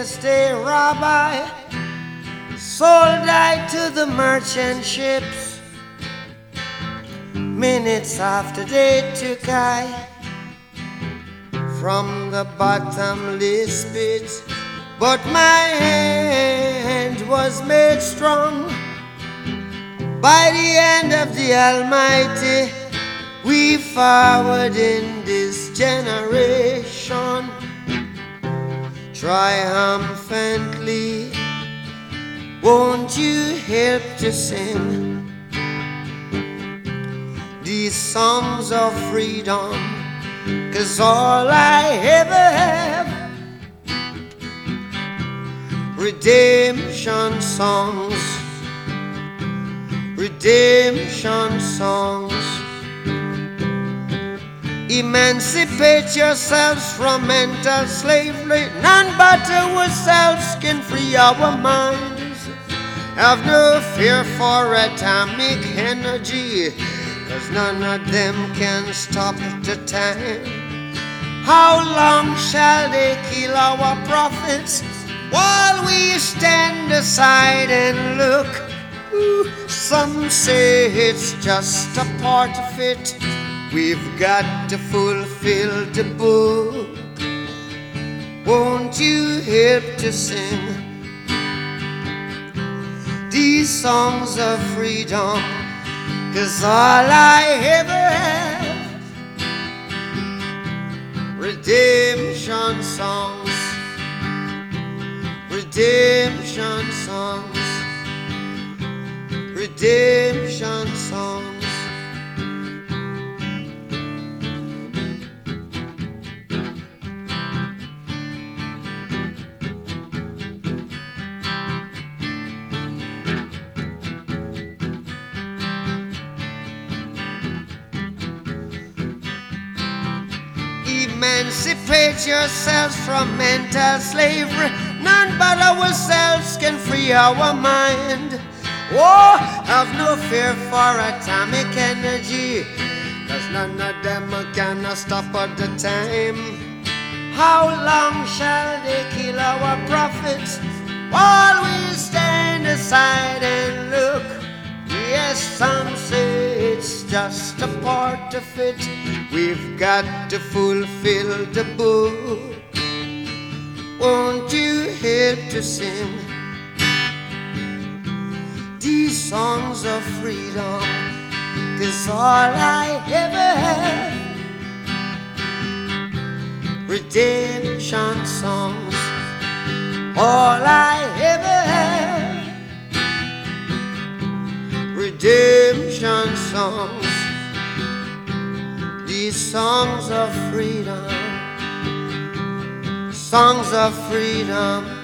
just a rabbi, sold I to the merchant ships. Minutes after they took I from the bottomless pit, but my hand was made strong by the hand of the Almighty. We forward in this generation triumphantly. Won't you help to sing these songs of freedom? 'Cause all I ever have, redemption songs, redemption songs. Emancipate yourselves from mental slavery. None but ourselves can free our minds. Have no fear for atomic energy, 'cause none of them can stop the time. How long shall they kill our prophets while we stand aside and look? Ooh, some say it's just a part of it. We've got to fulfill the book. Won't you help to sing these songs of freedom? 'Cause all I ever have, redemption songs, redemption songs, redemption songs. Emancipate yourselves from mental slavery. None but ourselves can free our mind. Oh, have no fear for atomic energy, 'cause none of them can stop at the time. How long shall they kill our prophets while we stand aside and look? Yes, some say it's just a part of it. We've got to fulfill the book. Won't you help to sing these songs of freedom? 'Cause all I ever have, redemption songs. All I ever have, redemption songs. These songs of freedom, songs of freedom.